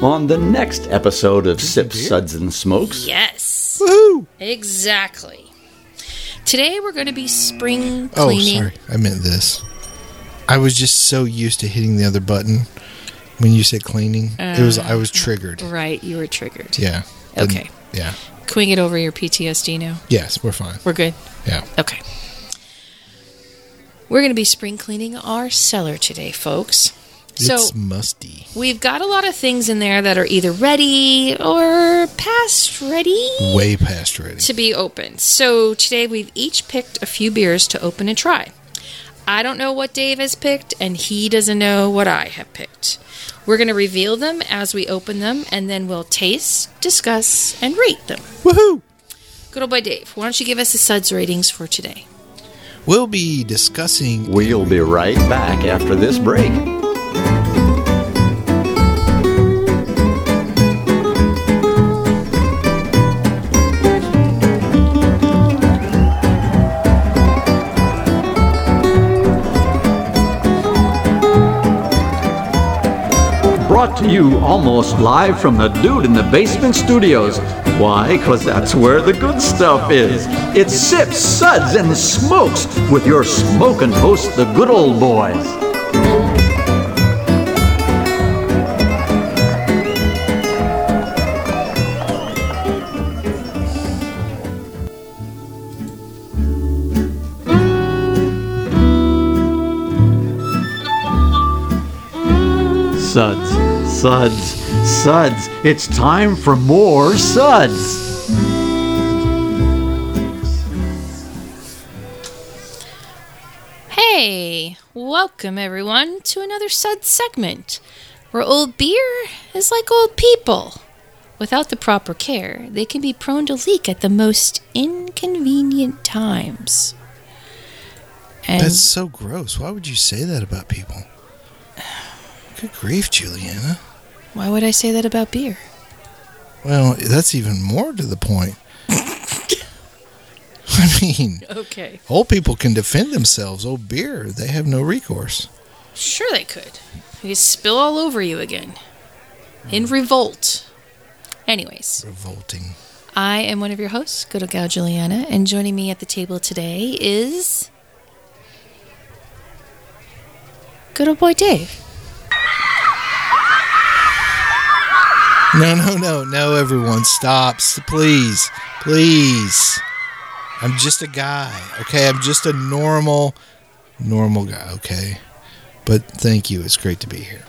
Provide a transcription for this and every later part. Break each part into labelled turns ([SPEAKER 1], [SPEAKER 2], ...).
[SPEAKER 1] on the next episode of Sips, Suds, and Smokes.
[SPEAKER 2] Yes.
[SPEAKER 3] Woohoo!
[SPEAKER 2] Exactly. Today we're going to be spring cleaning.
[SPEAKER 3] Oh, sorry. I meant this. I was just so used to hitting the other button when you said cleaning. I was triggered.
[SPEAKER 2] Right, you were triggered.
[SPEAKER 3] Yeah.
[SPEAKER 2] Okay.
[SPEAKER 3] Yeah.
[SPEAKER 2] Can we get over your PTSD now?
[SPEAKER 3] Yes, we're fine.
[SPEAKER 2] We're good?
[SPEAKER 3] Yeah.
[SPEAKER 2] Okay. We're going to be spring cleaning our cellar today, folks.
[SPEAKER 3] It's musty.
[SPEAKER 2] We've got a lot of things in there that are either ready or past ready.
[SPEAKER 3] Way past ready.
[SPEAKER 2] To be opened. So today we've each picked a few beers to open and try. I don't know what Dave has picked, and he doesn't know what I have picked. We're going to reveal them as we open them, and then we'll taste, discuss, and rate them.
[SPEAKER 3] Woohoo!
[SPEAKER 2] Good old boy Dave, why don't you give us the suds ratings for today?
[SPEAKER 3] We'll be discussing...
[SPEAKER 1] We'll be right back after this break. Brought to you almost live from the Dude in the Basement Studios. Why? 'Cause that's where the good stuff is. It's Sips, Suds, and Smokes with your smokin' host, the good old boys. Suds, suds, suds. It's time for more suds.
[SPEAKER 2] Hey, welcome everyone to another Suds segment, where old beer is like old people. Without the proper care, they can be prone to leak at the most inconvenient times. And
[SPEAKER 3] That's so gross. Why would you say that about people? Good grief, Juliana.
[SPEAKER 2] why would I say that about beer?
[SPEAKER 3] Well, that's even more to the point. I mean,
[SPEAKER 2] Okay.
[SPEAKER 3] old people can defend themselves. Old beer, they have no recourse.
[SPEAKER 2] Sure they could. They could spill all over you again. In revolt. Anyways,
[SPEAKER 3] Revolting.
[SPEAKER 2] I am one of your hosts, good old gal Juliana, and joining me at the table today is... good old boy Dave.
[SPEAKER 3] No, everyone. Stop. Please. I'm just a guy, okay? I'm just a normal guy, okay? But thank you. It's great to be here.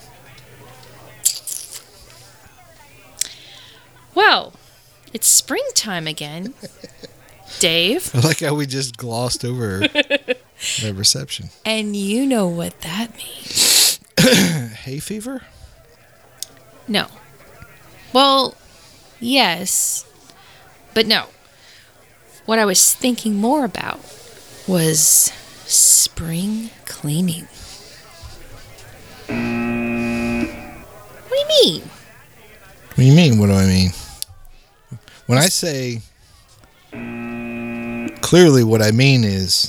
[SPEAKER 2] Well, it's springtime again. Dave.
[SPEAKER 3] I like how we just glossed over the reception.
[SPEAKER 2] And you know what that means.
[SPEAKER 3] Hay fever?
[SPEAKER 2] No. Well, yes, but no. What I was thinking more about was spring cleaning. What do you mean?
[SPEAKER 3] What do you mean? What do I mean? When I say clearly what I mean is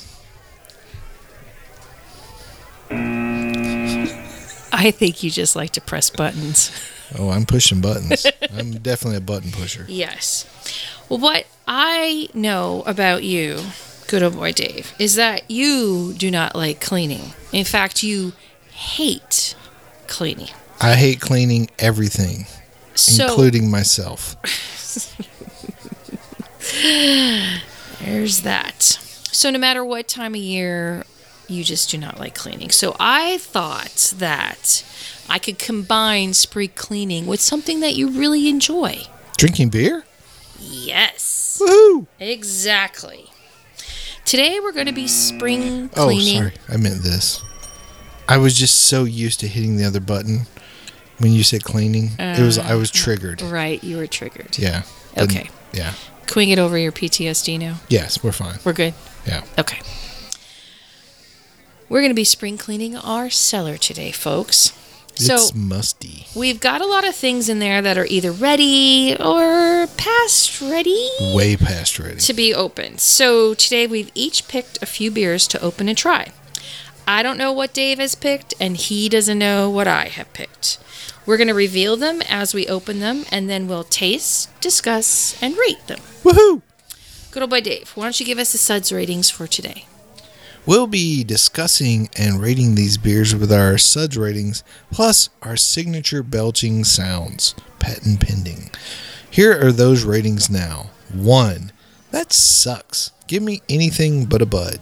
[SPEAKER 2] I think you just like to press buttons.
[SPEAKER 3] oh, I'm pushing buttons. I'm definitely a button pusher.
[SPEAKER 2] Yes. Well, what I know about you, good old boy Dave, is that you do not like cleaning. In fact, you hate cleaning.
[SPEAKER 3] I hate cleaning everything, including myself.
[SPEAKER 2] There's that. So no matter what time of year, you just do not like cleaning. So I thought that I could combine spring cleaning with something that you really enjoy.
[SPEAKER 3] Drinking beer?
[SPEAKER 2] Yes.
[SPEAKER 3] Woohoo!
[SPEAKER 2] Exactly. Today we're going to be spring
[SPEAKER 3] Oh,
[SPEAKER 2] cleaning.
[SPEAKER 3] sorry. I meant this. I was just so used to hitting the other button when you said cleaning. I was triggered.
[SPEAKER 2] Right, you were triggered.
[SPEAKER 3] Yeah.
[SPEAKER 2] Okay.
[SPEAKER 3] Yeah.
[SPEAKER 2] Can we get over your PTSD now?
[SPEAKER 3] Yes, we're fine.
[SPEAKER 2] We're good?
[SPEAKER 3] Yeah.
[SPEAKER 2] Okay. We're going to be spring cleaning our cellar today, folks.
[SPEAKER 3] It's musty.
[SPEAKER 2] We've got a lot of things in there that are either ready or past ready.
[SPEAKER 3] Way past ready.
[SPEAKER 2] To be opened. So today we've each picked a few beers to open and try. I don't know what Dave has picked, and he doesn't know what I have picked. We're going to reveal them as we open them, and then we'll taste, discuss, and rate them.
[SPEAKER 3] Woohoo!
[SPEAKER 2] Good old boy Dave, why don't you give us the Suds ratings for today?
[SPEAKER 3] We'll be discussing and rating these beers with our Suds ratings, plus our signature belching sounds, patent pending. Here are those ratings now. 1. That sucks. Give me anything but a bud.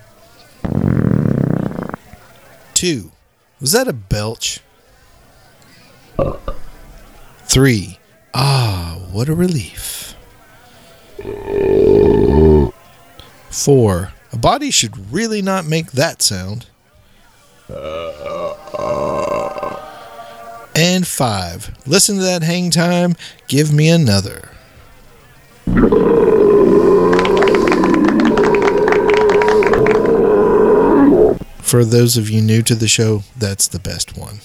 [SPEAKER 3] 2. Was that a belch? 3. Ah, what a relief. 4. A body should really not make that sound. And 5. Listen to that hang time. Give me another. For those of you new to the show, that's the best one.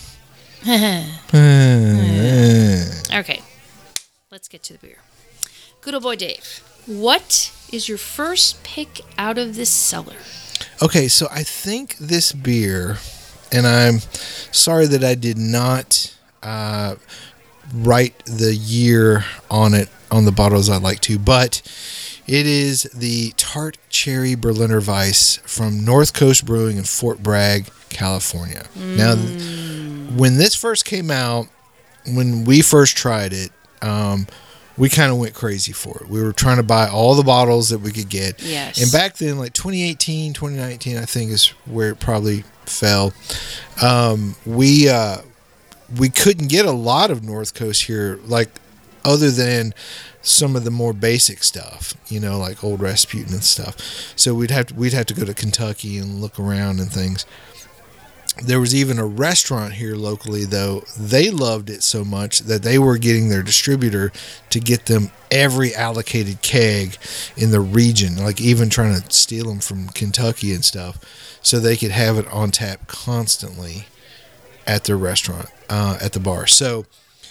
[SPEAKER 2] Okay, let's get to the beer. Good old boy Dave, what is your first pick out of this cellar?
[SPEAKER 3] Okay, so I think this beer, and I'm sorry that I did not write the year on it on the bottle as I'd like to, but it is the Tart Cherry Berliner Weiss from North Coast Brewing in Fort Bragg, California. Now, when this first came out, when we first tried it, we kind of went crazy for it. We were trying to buy all the bottles that we could get.
[SPEAKER 2] Yes.
[SPEAKER 3] And back then, like 2018, 2019, I think is where it probably fell. We couldn't get a lot of North Coast here, like other than some of the more basic stuff, like Old Rasputin and stuff. So we'd have to go to Kentucky and look around and things. There was even a restaurant here locally, though. They loved it so much that they were getting their distributor to get them every allocated keg in the region, like even trying to steal them from Kentucky and stuff, so they could have it on tap constantly at their restaurant, at the bar. So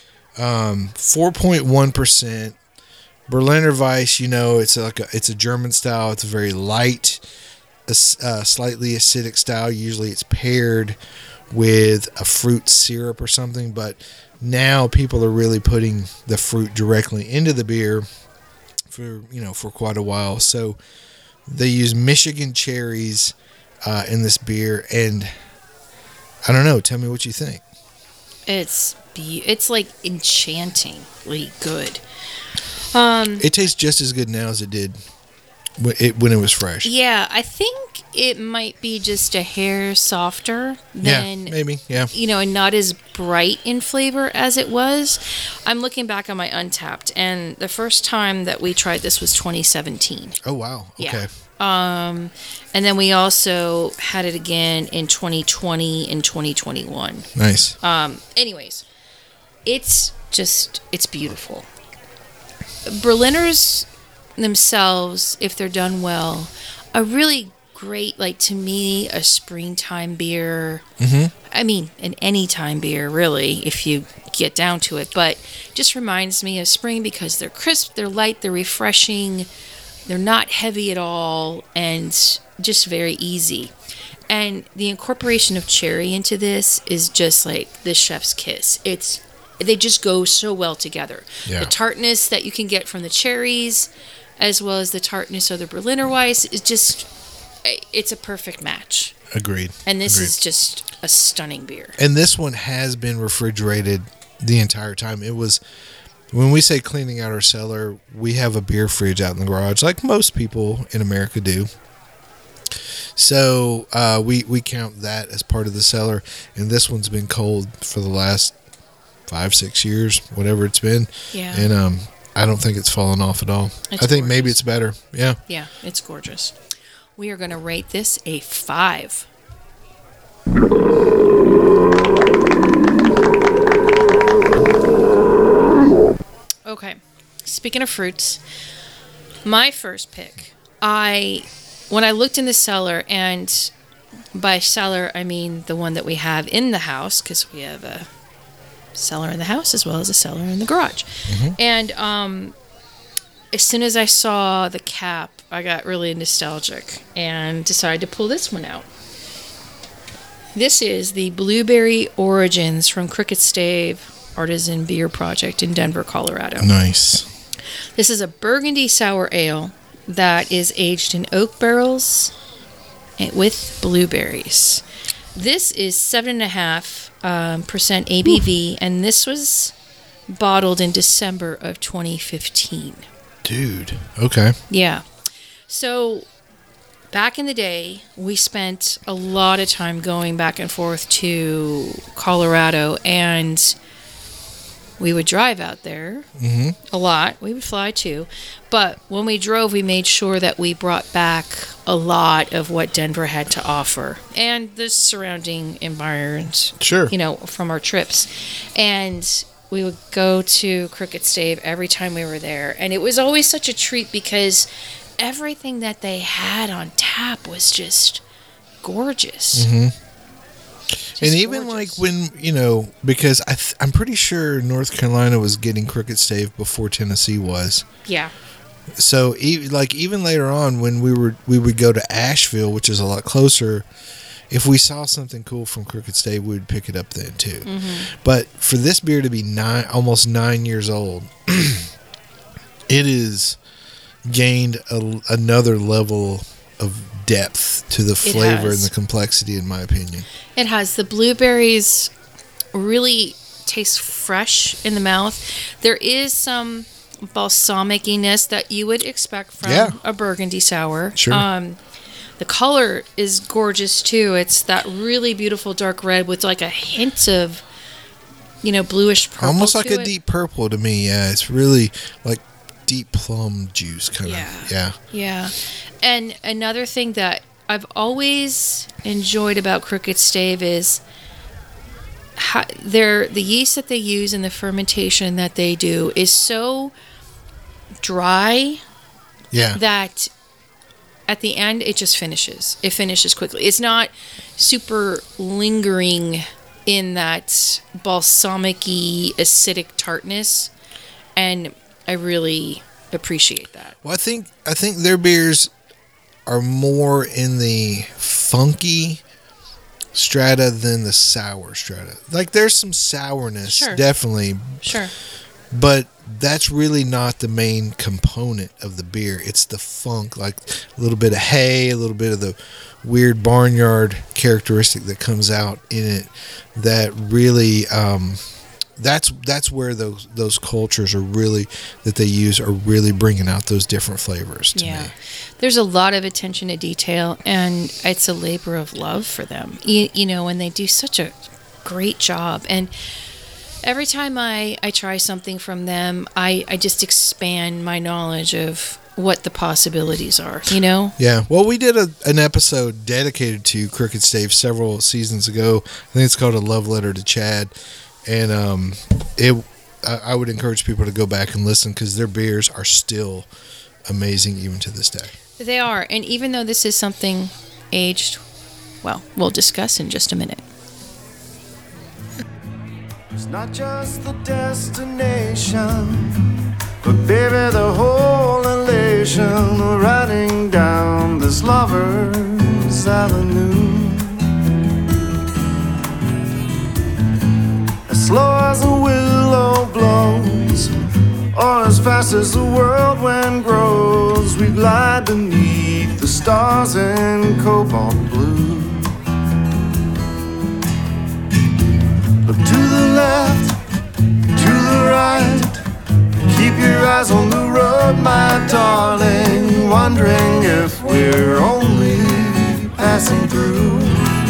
[SPEAKER 3] 4.1%. Berliner Weiss, it's a German style. It's a very light, slightly acidic style. Usually it's paired with a fruit syrup or something, but now people are really putting the fruit directly into the beer for quite a while. So they use Michigan cherries in this beer, and I don't know, tell me what you think.
[SPEAKER 2] It's like enchantingly good.
[SPEAKER 3] It tastes just as good now as it did when it was fresh.
[SPEAKER 2] Yeah, I think it might be just a hair softer than...
[SPEAKER 3] Yeah, maybe, yeah.
[SPEAKER 2] And not as bright in flavor as it was. I'm looking back on my Untapped, and the first time that we tried this was 2017.
[SPEAKER 3] Oh, wow. Okay.
[SPEAKER 2] Yeah. And then we also had it again in 2020 and 2021.
[SPEAKER 3] Nice.
[SPEAKER 2] Anyways, it's beautiful. Berliners themselves, if they're done well, are really great, to me, a springtime beer. Mm-hmm. I mean, an anytime beer, really, if you get down to it. But just reminds me of spring because they're crisp, they're light, they're refreshing, they're not heavy at all, and just very easy. And the incorporation of cherry into this is just like the chef's kiss. They just go so well together.
[SPEAKER 3] Yeah.
[SPEAKER 2] The tartness that you can get from the cherries, as well as the tartness of the Berliner Weiss, it's a perfect match.
[SPEAKER 3] Agreed.
[SPEAKER 2] And this is just a stunning beer.
[SPEAKER 3] And this one has been refrigerated the entire time. It was, when we say cleaning out our cellar, we have a beer fridge out in the garage, like most people in America do. So we count that as part of the cellar. And this one's been cold for the last 5-6 years, whatever it's been.
[SPEAKER 2] Yeah.
[SPEAKER 3] And I don't think it's fallen off at all. I think
[SPEAKER 2] gorgeous.
[SPEAKER 3] Maybe it's better. Yeah.
[SPEAKER 2] Yeah, it's gorgeous. We are going to rate this a 5. Okay. Speaking of fruits, my first pick, when I looked in the cellar, and by cellar I mean the one that we have in the house, because we have a cellar in the house as well as a cellar in the garage. Mm-hmm. And as soon as I saw the cap, I got really nostalgic and decided to pull this one out. This is the Blueberry Origins from Cricket Stave Artisan Beer Project in Denver, Colorado.
[SPEAKER 3] Nice.
[SPEAKER 2] This is a Burgundy sour ale that is aged in oak barrels with blueberries. This is 7.5% ABV, and this was bottled in December of 2015.
[SPEAKER 3] Dude. Okay.
[SPEAKER 2] Yeah. So back in the day, we spent a lot of time going back and forth to Colorado, and we would drive out there a lot. We would fly too. But when we drove, we made sure that we brought back a lot of what Denver had to offer and the surrounding environs,
[SPEAKER 3] Sure.
[SPEAKER 2] from our trips. And we would go to Crooked Stave every time we were there. And it was always such a treat because everything that they had on tap was just gorgeous.
[SPEAKER 3] And even
[SPEAKER 2] gorgeous.
[SPEAKER 3] like when, because I'm pretty sure North Carolina was getting Crooked Stave before Tennessee was.
[SPEAKER 2] Yeah.
[SPEAKER 3] So even later on when we would go to Asheville, which is a lot closer, if we saw something cool from Crooked Stave, we would pick it up then too. But for this beer to be almost 9 years old, it is gained another level of depth to the flavor and the complexity, in my opinion.
[SPEAKER 2] It has. The blueberries really taste fresh in the mouth. There is some balsamiciness that you would expect from a Burgundy sour.
[SPEAKER 3] Sure.
[SPEAKER 2] The color is gorgeous too. It's that really beautiful dark red with like a hint of, bluish purple.
[SPEAKER 3] Almost like
[SPEAKER 2] to
[SPEAKER 3] a
[SPEAKER 2] it.
[SPEAKER 3] deep purple to me. Yeah, it's really like deep plum juice kind of. Yeah.
[SPEAKER 2] Yeah. And another thing that I've always enjoyed about Crooked Stave is the yeast that they use and the fermentation that they do is so dry that at the end it just finishes. It finishes quickly. It's not super lingering in that balsamic-y acidic tartness, and I really appreciate that.
[SPEAKER 3] Well, I think their beers are more in the funky strata than the sour strata. Like there's some sourness, definitely.
[SPEAKER 2] Sure.
[SPEAKER 3] But that's really not the main component of the beer. It's the funk, like a little bit of hay, a little bit of the weird barnyard characteristic that comes out in it that really that's where those cultures are really that they use are really bringing out those different flavors to me.
[SPEAKER 2] There's a lot of attention to detail, and it's a labor of love for them. And they do such a great job. And every time I try something from them, I just expand my knowledge of what the possibilities are,
[SPEAKER 3] Yeah. Well, we did an episode dedicated to Crooked Stave several seasons ago. I think it's called A Love Letter to Chad. And I would encourage people to go back and listen because their beers are still amazing even to this day.
[SPEAKER 2] They are. And even though this is something aged, well, we'll discuss in just a minute.
[SPEAKER 4] It's not just the destination, but baby, the whole elation of riding down this lover's avenue. As slow as a willow blows, or as fast as the whirlwind grows, we glide beneath the stars in cobalt blue. Look to the left, to the right, keep your eyes on the road, my darling, wondering if we're only passing through.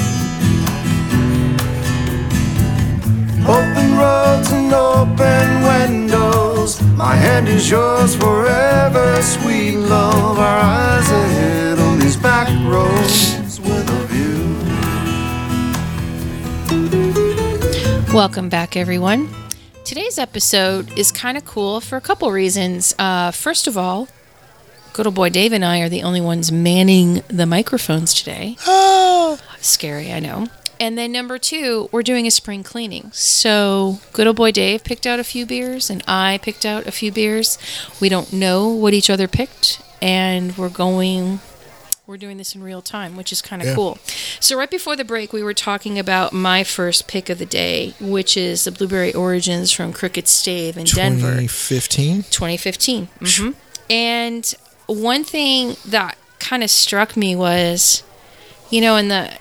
[SPEAKER 4] Open roads and open windows, my hand is yours forever, sweet love. Our eyes ahead on these back roads with a view.
[SPEAKER 2] Welcome back, everyone. Today's episode is kind of cool for a couple reasons. First of all, good old boy Dave and I are the only ones manning the microphones today. Scary, I know. And then number two, we're doing a spring cleaning. So good old boy Dave picked out a few beers and I picked out a few beers. We don't know what each other picked, and we're We're doing this in real time, which is kind of
[SPEAKER 3] Yeah.
[SPEAKER 2] cool. So right before the break, we were talking about my first pick of the day, which is the Blueberry Origins from Crooked Stave in Denver.
[SPEAKER 3] 2015.
[SPEAKER 2] 2015. And one thing that kind of struck me was, you know, in the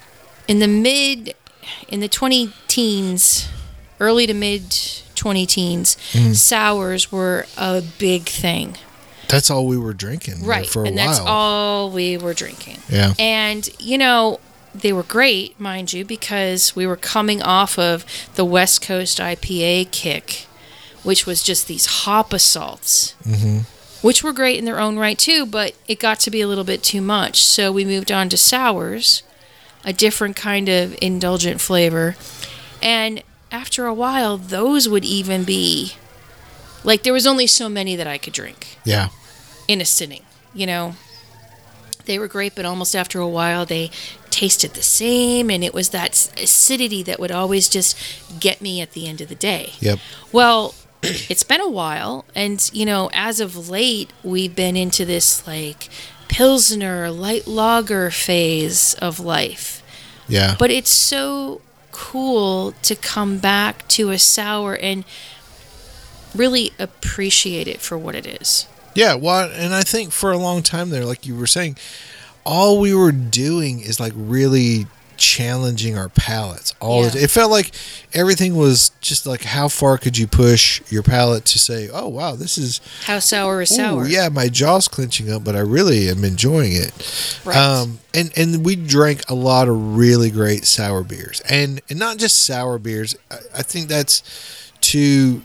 [SPEAKER 2] 20 teens, early to mid 20 teens, sours were a big thing.
[SPEAKER 3] That's all we were drinking
[SPEAKER 2] Right.
[SPEAKER 3] for a
[SPEAKER 2] and
[SPEAKER 3] while.
[SPEAKER 2] that's all we were drinking.
[SPEAKER 3] Yeah.
[SPEAKER 2] And, you know, they were great, mind you, because we were coming off of the West Coast IPA kick, which was just these hop assaults, which were great in their own right too, but it got to be a little bit too much. So we moved on to sours, a different kind of indulgent flavor. And after a while, those would even be, like, there was only so many that I could drink
[SPEAKER 3] Yeah.
[SPEAKER 2] in a sitting, you know. They were great, but almost after a while they tasted the same, and it was that acidity that would always just get me at the end of the day.
[SPEAKER 3] Yep.
[SPEAKER 2] Well, it's been a while, and, you know, as of late, we've been into this, like, Pilsner, light lager phase of life.
[SPEAKER 3] Yeah.
[SPEAKER 2] But it's so cool to come back to a sour and really appreciate it for what it is.
[SPEAKER 3] Yeah, well, and I think for a long time there, like you were saying, all we were doing is like really challenging our palates. It felt like everything was just like, how far could you push your palate to say, oh wow, this is
[SPEAKER 2] How sour is sour.
[SPEAKER 3] Ooh, yeah, my jaw's clenching up, but I really am enjoying it.
[SPEAKER 2] Right.
[SPEAKER 3] And we drank a lot of really great sour beers, and not just sour beers. I think that's too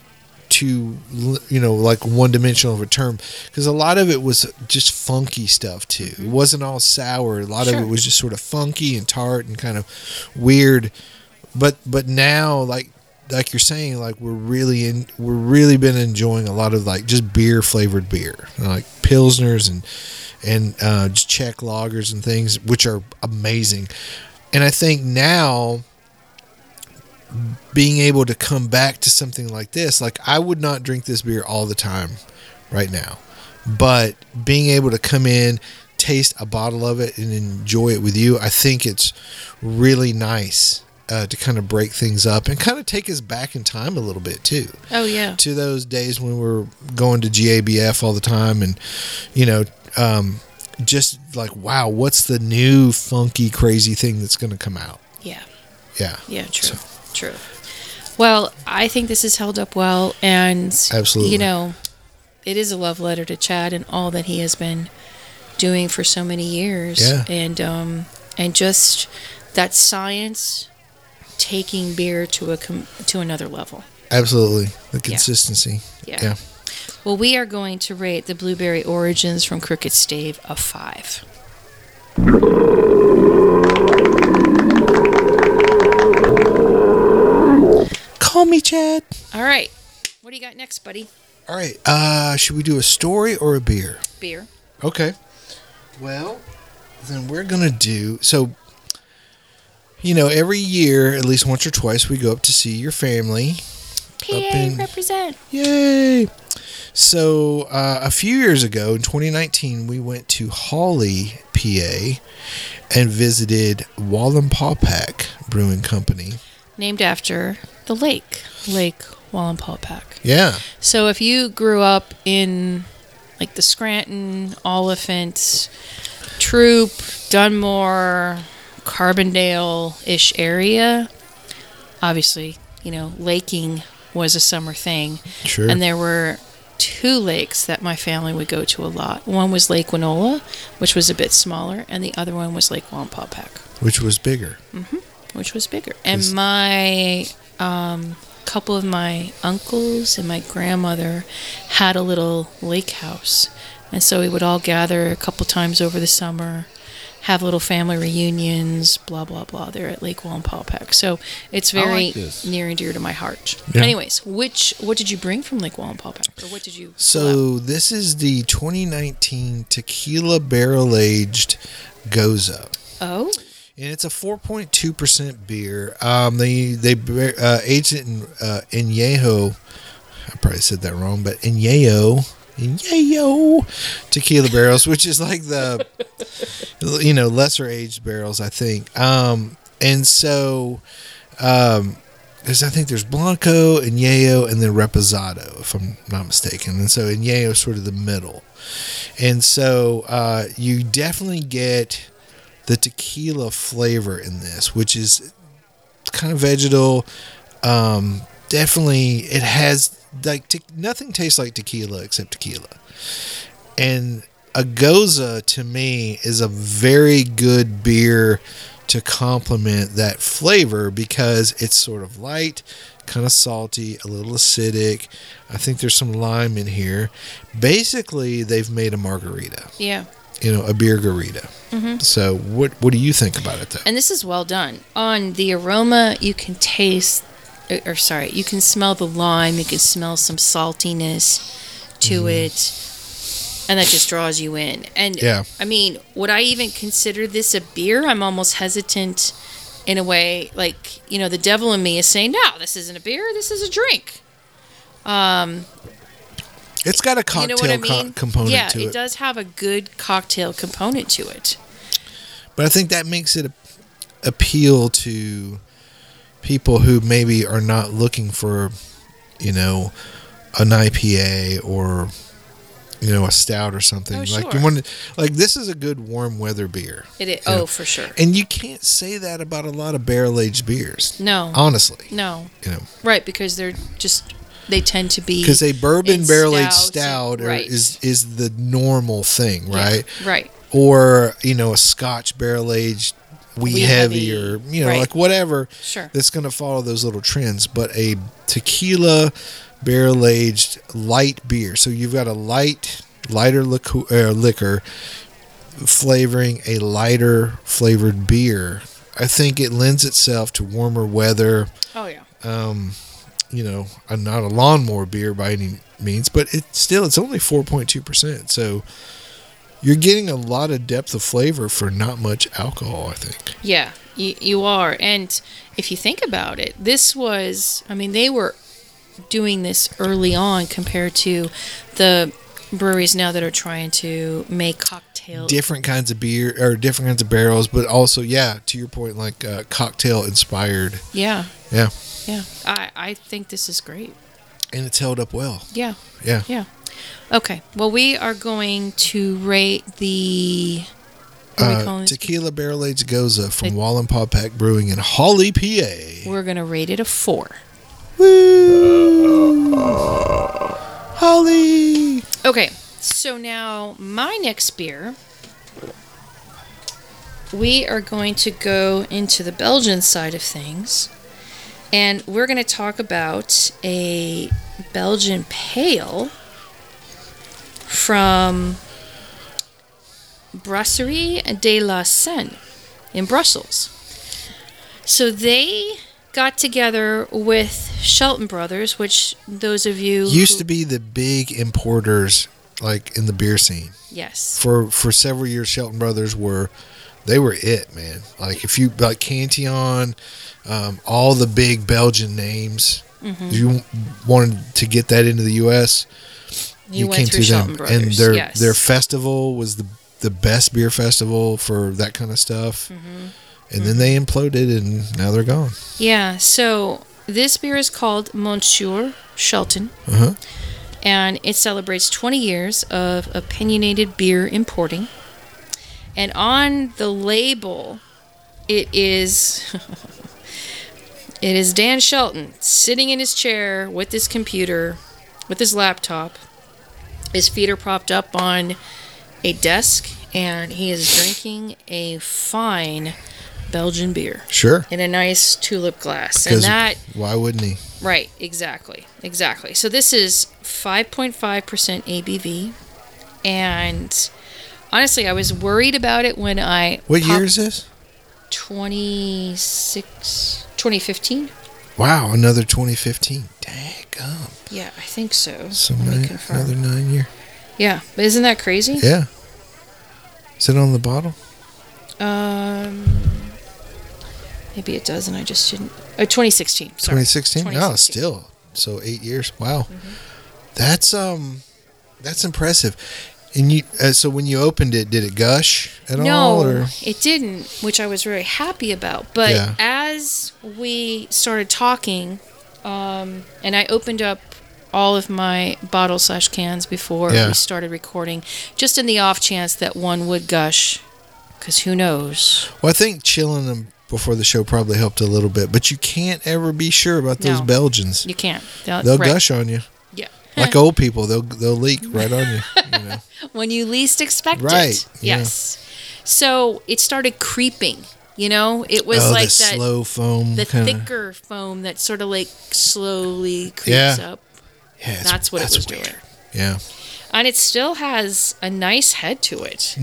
[SPEAKER 3] like one dimensional of a term, because a lot of it was just funky stuff too. It wasn't all sour. A lot of it was just sort of funky and tart and kind of weird. But now, like you're saying, like we're really been enjoying a lot of like just beer flavored beer, like pilsners and just Czech lagers and things, which are amazing. And I think now, being able to come back to something like this, like I would not drink this beer all the time right now, but being able to come in, taste a bottle of it and enjoy it with you, I think it's really nice to kind of break things up and kind of take us back in time a little bit too.
[SPEAKER 2] Oh yeah.
[SPEAKER 3] To those days when we were going to GABF all the time, and you know, just like, wow, what's the new funky crazy thing that's going to come out?
[SPEAKER 2] Yeah.
[SPEAKER 3] Yeah.
[SPEAKER 2] Yeah, true. True. Well, I think this has held up well, and
[SPEAKER 3] Absolutely.
[SPEAKER 2] you know, it is a love letter to Chad and all that he has been doing for so many years.
[SPEAKER 3] Yeah.
[SPEAKER 2] And just that science taking beer to another level.
[SPEAKER 3] Absolutely. The consistency.
[SPEAKER 2] Yeah. Well, we are going to rate the Blueberry Origins from Crooked Stave a 5.
[SPEAKER 3] Call me Chad.
[SPEAKER 2] All right. What do you got next, buddy?
[SPEAKER 3] All right. Should we do a story or a beer?
[SPEAKER 2] Beer.
[SPEAKER 3] Okay. Well, then we're going to do... So, you know, every year, at least once or twice, we go up to see your family.
[SPEAKER 2] PA represent.
[SPEAKER 3] Yay! So, a few years ago, in 2019, we went to Hawley, PA, and visited Wallenpaupack Brewing Company.
[SPEAKER 2] Named after the Lake Wallenpaupack.
[SPEAKER 3] Yeah.
[SPEAKER 2] So if you grew up in like the Scranton, Oliphant, Troop, Dunmore, Carbondale-ish area, obviously, you know, laking was a summer thing.
[SPEAKER 3] Sure.
[SPEAKER 2] And there were 2 lakes that my family would go to a lot. One was Lake Winola, which was a bit smaller, and the other one was Lake Wallenpaupack.
[SPEAKER 3] Which was bigger.
[SPEAKER 2] Which was bigger. And my couple of my uncles and my grandmother had a little lake house. And so we would all gather a couple times over the summer, have little family reunions, blah, blah, blah, there at Lake Wallenpaupack. So it's very near and dear to my heart.
[SPEAKER 3] Yeah.
[SPEAKER 2] Anyways, what did you bring from Lake Wallenpaupack? Or what did you pull out?
[SPEAKER 3] So this is the 2019 Tequila Barrel Aged Goza.
[SPEAKER 2] Oh,
[SPEAKER 3] And it's a 4.2% beer. They aged it in Añejo. I probably said that wrong, but Añejo Yayo tequila barrels, which is like the lesser aged barrels, I think. And so because I think there's Blanco, Añejo, and then Reposado, if I'm not mistaken. And so Añejo is sort of the middle. And so you definitely get the tequila flavor in this, which is kind of vegetal. Definitely, it has nothing tastes like tequila except tequila. And a Goza, to me, is a very good beer to complement that flavor because it's sort of light, kind of salty, a little acidic. I think there's some lime in here. Basically, they've made a margarita.
[SPEAKER 2] Yeah.
[SPEAKER 3] A beer garita. Mm-hmm. So what do you think about it, though?
[SPEAKER 2] And this is well done. On the aroma, you can you can smell the lime. You can smell some saltiness to it. And that just draws you in. And
[SPEAKER 3] yeah.
[SPEAKER 2] I mean, would I even consider this a beer? I'm almost hesitant in a way. Like, the devil in me is saying, no, this isn't a beer. This is a drink.
[SPEAKER 3] It's got a cocktail component to it.
[SPEAKER 2] Yeah, it does have a good cocktail component to it.
[SPEAKER 3] But I think that makes it appeal to people who maybe are not looking for, an IPA or a stout or something.
[SPEAKER 2] Oh,
[SPEAKER 3] like
[SPEAKER 2] sure.
[SPEAKER 3] you want this is a good warm weather beer.
[SPEAKER 2] It is. Oh, for sure.
[SPEAKER 3] And you can't say that about a lot of barrel aged beers.
[SPEAKER 2] No.
[SPEAKER 3] Honestly.
[SPEAKER 2] No. Right, because they tend to be
[SPEAKER 3] because a bourbon barrel aged stout
[SPEAKER 2] right.
[SPEAKER 3] is the normal thing, right?
[SPEAKER 2] Yeah, right.
[SPEAKER 3] Or a Scotch barrel aged wee heavy or
[SPEAKER 2] right.
[SPEAKER 3] like whatever.
[SPEAKER 2] Sure.
[SPEAKER 3] That's going to follow those little trends, but a tequila barrel aged light beer. So you've got a lighter liquor flavoring a lighter flavored beer. I think it lends itself to warmer weather.
[SPEAKER 2] Oh yeah.
[SPEAKER 3] Not a lawnmower beer by any means, but it's only 4.2%. So you're getting a lot of depth of flavor for not much alcohol, I think.
[SPEAKER 2] Yeah, you are. And if you think about it, they were doing this early on compared to the breweries now that are trying to make cocktails.
[SPEAKER 3] Different kinds of beer or different kinds of barrels, but also, to your point, like cocktail inspired.
[SPEAKER 2] Yeah.
[SPEAKER 3] Yeah.
[SPEAKER 2] Yeah. I think this is great.
[SPEAKER 3] And it's held up well.
[SPEAKER 2] Yeah.
[SPEAKER 3] Yeah.
[SPEAKER 2] Yeah. Okay. Well, we are going to rate the
[SPEAKER 3] Tequila Barrel Aged Goza from Wallenpaw Pack Brewing in Hawley, PA.
[SPEAKER 2] We're going to rate it a 4.
[SPEAKER 3] Woo! Hawley!
[SPEAKER 2] Okay. So now my next beer, we are going to go into the Belgian side of things. And we're going to talk about a Belgian pale from Brasserie de la Seine in Brussels. So they got together with Shelton Brothers, which those of you
[SPEAKER 3] used to be the big importers like in the beer scene.
[SPEAKER 2] Yes.
[SPEAKER 3] For several years, Shelton Brothers were it, man. Like if you like Cantillon, all the big Belgian names. Mm-hmm. If you wanted to get that into the U.S., you came through them.
[SPEAKER 2] Brothers,
[SPEAKER 3] and
[SPEAKER 2] yes.
[SPEAKER 3] their festival was the best beer festival for that kind of stuff. Mm-hmm. And then they imploded, and now they're gone.
[SPEAKER 2] Yeah, so this beer is called Monsieur Shelton.
[SPEAKER 3] Uh-huh.
[SPEAKER 2] And it celebrates 20 years of opinionated beer importing. And on the label, it is Dan Shelton sitting in his chair with his computer, with his laptop. His feet are propped up on a desk, and he is drinking a fine Belgian beer.
[SPEAKER 3] Sure.
[SPEAKER 2] In a nice tulip glass. And that,
[SPEAKER 3] why wouldn't he?
[SPEAKER 2] Right, exactly. So this is 5.5% ABV. And honestly, I was worried about it when I...
[SPEAKER 3] What year is this?
[SPEAKER 2] 2015.
[SPEAKER 3] Wow, another 2015. Daggum.
[SPEAKER 2] Yeah, I think so.
[SPEAKER 3] So another 9 year.
[SPEAKER 2] Yeah, but isn't that crazy?
[SPEAKER 3] Yeah. Is it on the bottle?
[SPEAKER 2] Maybe it does, and I just didn't. Oh, 2016. Sorry.
[SPEAKER 3] 2016? Oh, still. So 8 years. Wow. Mm-hmm. That's That's impressive. And you, so when you opened it, did it gush at all?
[SPEAKER 2] No, it didn't, which I was very happy about. But
[SPEAKER 3] Yeah.
[SPEAKER 2] as we started talking, and I opened up all of my bottles/cans before
[SPEAKER 3] Yeah.
[SPEAKER 2] we started recording, just in the off chance that one would gush, because who knows?
[SPEAKER 3] Well, I think chilling them before the show probably helped a little bit, but you can't ever be sure about those
[SPEAKER 2] No.
[SPEAKER 3] Belgians.
[SPEAKER 2] You can't.
[SPEAKER 3] They'll
[SPEAKER 2] right.
[SPEAKER 3] gush on you.
[SPEAKER 2] Yeah.
[SPEAKER 3] Like old people, they'll leak right on you. You know?
[SPEAKER 2] When you least expect
[SPEAKER 3] Right,
[SPEAKER 2] it.
[SPEAKER 3] yeah.
[SPEAKER 2] Yes. So it started creeping. You know, it was like
[SPEAKER 3] the
[SPEAKER 2] that
[SPEAKER 3] slow foam,
[SPEAKER 2] the
[SPEAKER 3] kinda.
[SPEAKER 2] thicker foam that sort of like slowly creeps
[SPEAKER 3] Yeah.
[SPEAKER 2] up.
[SPEAKER 3] Yeah,
[SPEAKER 2] That's what it was
[SPEAKER 3] weird.
[SPEAKER 2] doing.
[SPEAKER 3] Yeah.
[SPEAKER 2] And it still has a nice head to it.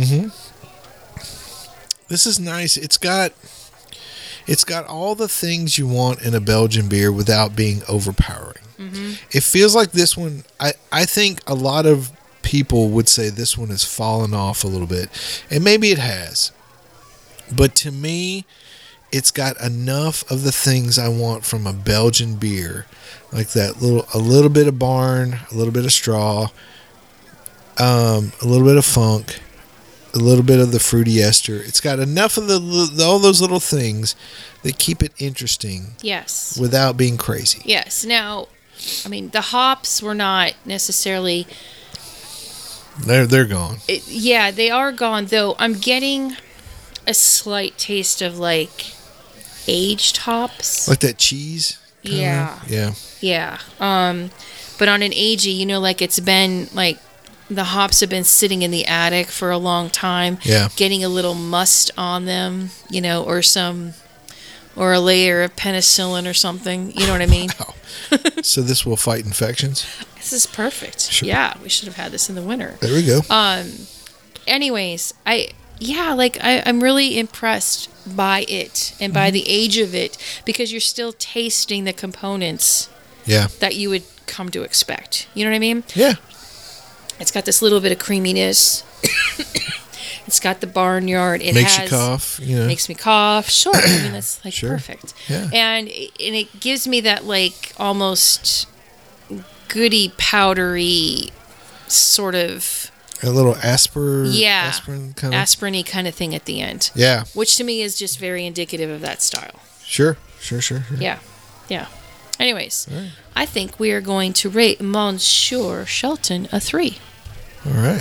[SPEAKER 3] This is nice. It's got all the things you want in a Belgian beer without being overpowering. It feels like this one, I think a lot of people would say this one has fallen off a little bit. And maybe it has. But to me, it's got enough of the things I want from a Belgian beer. Like a little bit of barn, a little bit of straw, a little bit of funk, a little bit of the fruity ester. It's got enough of all those little things that keep it interesting
[SPEAKER 2] Yes.
[SPEAKER 3] without being crazy.
[SPEAKER 2] Yes. Now, I mean, the hops were not necessarily.
[SPEAKER 3] They're gone.
[SPEAKER 2] Yeah, they are gone, though. I'm getting a slight taste of like aged hops.
[SPEAKER 3] Like that cheese. kinda?
[SPEAKER 2] Yeah.
[SPEAKER 3] Yeah.
[SPEAKER 2] Yeah. But on an agey, you know, like it's been like the hops have been sitting in the attic for a long time.
[SPEAKER 3] Yeah.
[SPEAKER 2] Getting a little must on them, you know, or a layer of penicillin or something. You know what I mean?
[SPEAKER 3] Wow. So this will fight infections.
[SPEAKER 2] This is perfect.
[SPEAKER 3] Sure.
[SPEAKER 2] Yeah, we should have had this in the winter.
[SPEAKER 3] There we go.
[SPEAKER 2] Anyways, I'm really impressed by it and by the age of it, because you're still tasting the components
[SPEAKER 3] Yeah.
[SPEAKER 2] that you would come to expect. You know what I mean?
[SPEAKER 3] Yeah.
[SPEAKER 2] It's got this little bit of creaminess. It's got the barnyard. It
[SPEAKER 3] Makes
[SPEAKER 2] has,
[SPEAKER 3] you cough. You know.
[SPEAKER 2] Makes me cough. Sure. I mean, that's like
[SPEAKER 3] Sure.
[SPEAKER 2] perfect.
[SPEAKER 3] Yeah.
[SPEAKER 2] And it gives me that like almost goody powdery sort of
[SPEAKER 3] A little aspirin kind of.
[SPEAKER 2] aspirin-y kind of thing at the end.
[SPEAKER 3] Yeah.
[SPEAKER 2] Which to me is just very indicative of that style.
[SPEAKER 3] Sure.
[SPEAKER 2] Yeah. Yeah. Anyways,
[SPEAKER 3] right.
[SPEAKER 2] I think we are going to rate Monsieur Shelton a 3.
[SPEAKER 3] All right.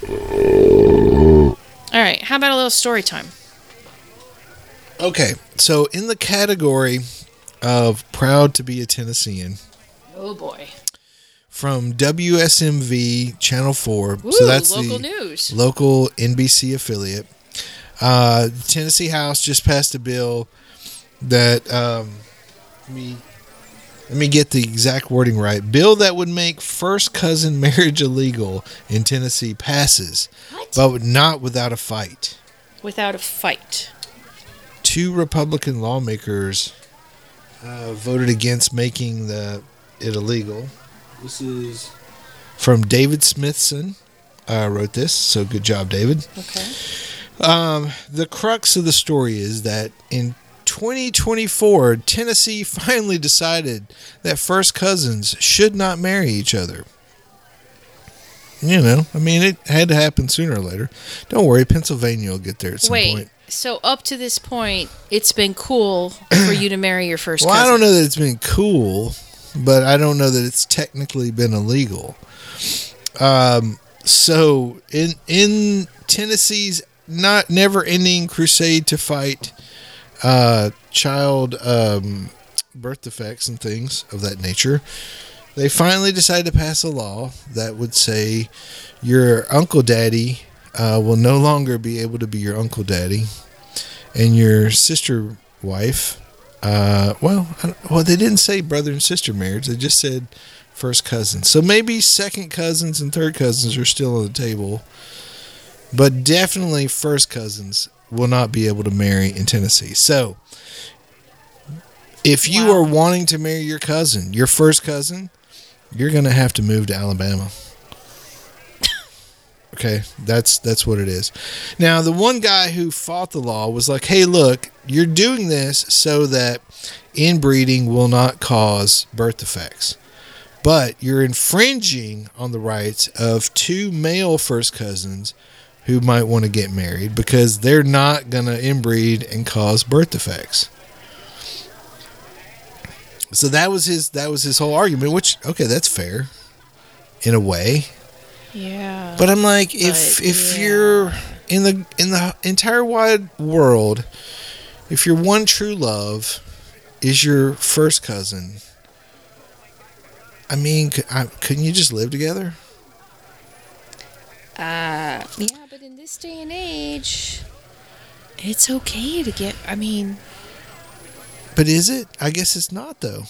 [SPEAKER 2] All right. How about a little story time?
[SPEAKER 3] Okay. So in the category of proud to be a Tennessean,
[SPEAKER 2] Oh, boy.
[SPEAKER 3] from WSMV Channel 4.
[SPEAKER 2] Ooh,
[SPEAKER 3] So that's
[SPEAKER 2] local
[SPEAKER 3] the
[SPEAKER 2] news.
[SPEAKER 3] local NBC affiliate. Tennessee House just passed a bill that let me get the exact wording right. Bill that would make first cousin marriage illegal in Tennessee passes,
[SPEAKER 2] What?
[SPEAKER 3] but not without a fight.
[SPEAKER 2] Without a fight.
[SPEAKER 3] 2 Republican lawmakers voted against making it illegal. This is from David Smithson. Wrote this, so good job, David.
[SPEAKER 2] Okay.
[SPEAKER 3] The crux of the story is that in 2024, Tennessee finally decided that first cousins should not marry each other. You know, I mean, it had to happen sooner or later. Don't worry, Pennsylvania will get there at some
[SPEAKER 2] Wait.
[SPEAKER 3] point.
[SPEAKER 2] So up to this point, it's been cool for you to marry your first
[SPEAKER 3] Well,
[SPEAKER 2] cousin.
[SPEAKER 3] I don't know that it's been cool, but I don't know that it's technically been illegal. So in Tennessee's never-ending crusade to fight child birth defects and things of that nature, they finally decided to pass a law that would say your uncle daddy will no longer be able to be your uncle daddy, and your sister wife, they didn't say brother and sister marriage. They just said first cousins. So maybe second cousins and third cousins are still on the table, but definitely first cousins will not be able to marry in Tennessee. So if you are wanting to marry your cousin, your first cousin, you're going to have to move to Alabama. Okay, that's what it is. Now, the one guy who fought the law was like, hey, look, you're doing this so that inbreeding will not cause birth defects. But you're infringing on the rights of two male first cousins who might want to get married because they're not going to inbreed and cause birth defects. So that was his whole argument, which, okay, that's fair in a way.
[SPEAKER 2] Yeah.
[SPEAKER 3] But I'm like, if you're in the entire wide world, if your one true love is your first cousin, I mean, couldn't you just live together?
[SPEAKER 2] Yeah, but in this day and age, it's okay to get, I mean...
[SPEAKER 3] But is it? I guess it's not, though.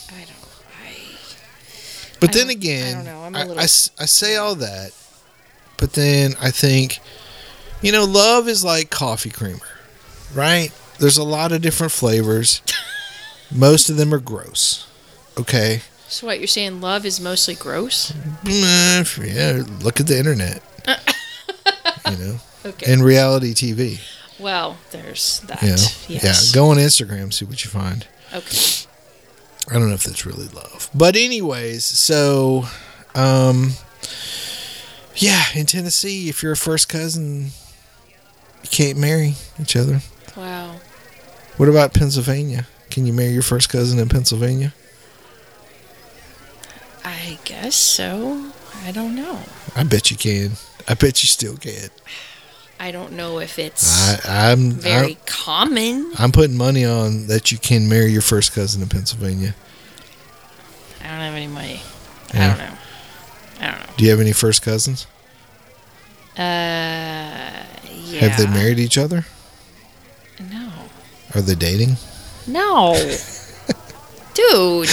[SPEAKER 3] But then again,
[SPEAKER 2] I don't know. I'm a little...
[SPEAKER 3] I say all that, but then I think, love is like coffee creamer, right? There's a lot of different flavors. Most of them are gross. Okay?
[SPEAKER 2] So what, you're saying love is mostly gross?
[SPEAKER 3] Yeah, look at the internet.
[SPEAKER 2] Okay.
[SPEAKER 3] And reality TV.
[SPEAKER 2] Well, there's that.
[SPEAKER 3] Yes. Yeah, go on Instagram, see what you find.
[SPEAKER 2] Okay.
[SPEAKER 3] I don't know if that's really love. But anyways, so, in Tennessee, if you're a first cousin, you can't marry each other.
[SPEAKER 2] Wow.
[SPEAKER 3] What about Pennsylvania? Can you marry your first cousin in Pennsylvania?
[SPEAKER 2] I guess so. I don't know.
[SPEAKER 3] I bet you can. I bet you still can.
[SPEAKER 2] I don't know if it's
[SPEAKER 3] I'm
[SPEAKER 2] very common.
[SPEAKER 3] I'm putting money on that you can marry your first cousin in Pennsylvania.
[SPEAKER 2] I don't have any money.
[SPEAKER 3] Yeah.
[SPEAKER 2] I don't know.
[SPEAKER 3] Do you have any first cousins?
[SPEAKER 2] Yeah.
[SPEAKER 3] Have they married each other?
[SPEAKER 2] No.
[SPEAKER 3] Are they dating?
[SPEAKER 2] No. Dude.